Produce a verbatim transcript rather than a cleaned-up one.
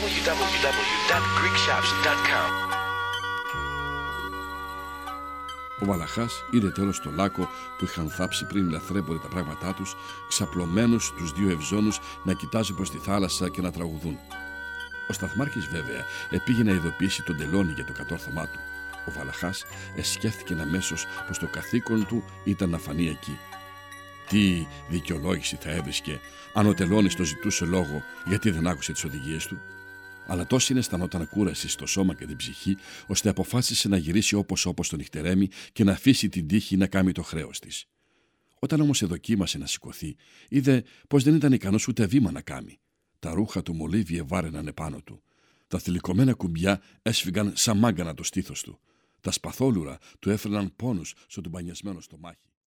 double-u double-u double-u dot greek shops dot com. Ο Βαλαχάς είδε τέλος το Λάκο που είχαν θάψει πριν λαθρέμποροι τα πράγματά τους, ξαπλωμένους τους δύο ευζώνους να κοιτάζουν προς τη θάλασσα και να τραγουδούν. Ο Σταθμάρχης βέβαια επήγε να ειδοποιήσει τον Τελώνη για το κατόρθωμά του. Ο Βαλαχάς εσκέφθηκε αμέσως πως το καθήκον του ήταν να φανεί εκεί. Τι δικαιολόγηση θα έβρισκε αν ο Τελώνης το ζητούσε λόγο γιατί δεν άκουσε τις οδηγίες του. Αλλά τόσο αισθανόταν κούραση στο σώμα και την ψυχή, ώστε αποφάσισε να γυρίσει όπως όπως το νυχτερέμι και να αφήσει την τύχη να κάνει το χρέος της. Όταν όμως εδοκίμασε να σηκωθεί, είδε πως δεν ήταν ικανός ούτε βήμα να κάνει. Τα ρούχα του μολύβι ευάραιναν επάνω του. Τα θηλυκωμένα κουμπιά έσφυγαν σαν μάγκανα το στήθος του. Τα σπαθόλουρα του έφερναν πόνους στο τουμπανιασμένο στομάχι.